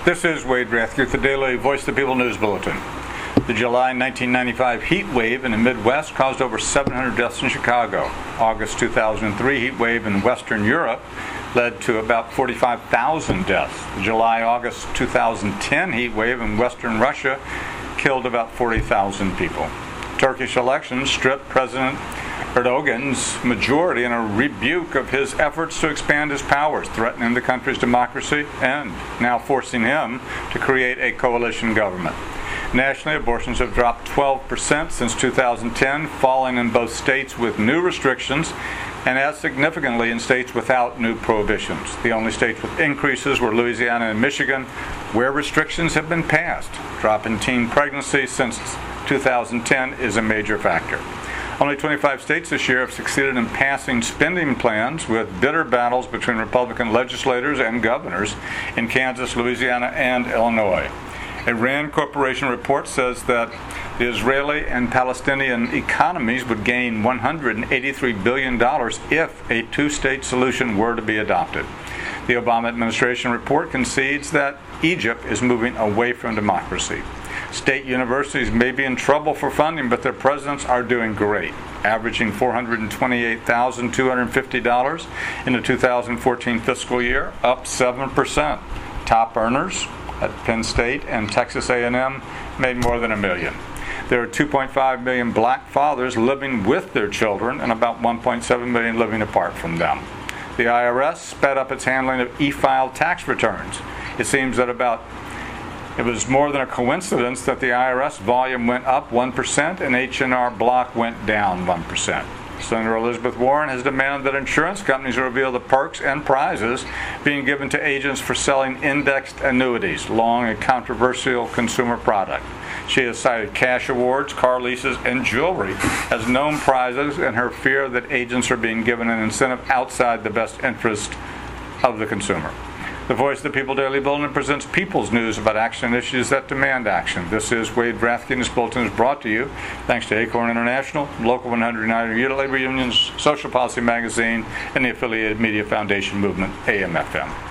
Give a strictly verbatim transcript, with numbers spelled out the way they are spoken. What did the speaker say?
This is Wade Rathke with the Daily Voice of the People News Bulletin. The July nineteen ninety-five heat wave in the Midwest caused over seven hundred deaths in Chicago. August two thousand three heat wave in Western Europe led to about forty-five thousand deaths. The July-August two thousand ten heat wave in Western Russia killed about forty thousand people. Turkish elections stripped President Erdogan's majority in a rebuke of his efforts to expand his powers, threatening the country's democracy and now forcing him to create a coalition government. Nationally, abortions have dropped twelve percent since two thousand ten, falling in both states with new restrictions and as significantly in states without new prohibitions. The only states with increases were Louisiana and Michigan, where restrictions have been passed. Drop in teen pregnancy since two thousand ten is a major factor. Only twenty-five states this year have succeeded in passing spending plans, with bitter battles between Republican legislators and governors in Kansas, Louisiana, and Illinois. A RAND Corporation report says that the Israeli and Palestinian economies would gain one hundred eighty-three billion dollars if a two-state solution were to be adopted. The Obama administration report concedes that Egypt is moving away from democracy. State universities may be in trouble for funding, but their presidents are doing great, averaging four hundred twenty-eight thousand two hundred fifty dollars in the two thousand fourteen fiscal year, up seven percent. Top earners at Penn State and Texas A and M made more than a million. There are two point five million black fathers living with their children and about one point seven million living apart from them. The I R S sped up its handling of e-file tax returns. It seems that about It was more than a coincidence that the I R S volume went up one percent and H and R Block went down one percent. Senator Elizabeth Warren has demanded that insurance companies reveal the perks and prizes being given to agents for selling indexed annuities, long a controversial consumer product. She has cited cash awards, car leases, and jewelry as known prizes in her fear that agents are being given an incentive outside the best interest of the consumer. The Voice of the People Daily Bulletin presents people's news about action and issues that demand action. This is Wade Rathke, and this bulletin is brought to you thanks to Acorn International, Local one hundred nine Labor Unions, Social Policy Magazine, and the affiliated Media Foundation Movement, A M F M.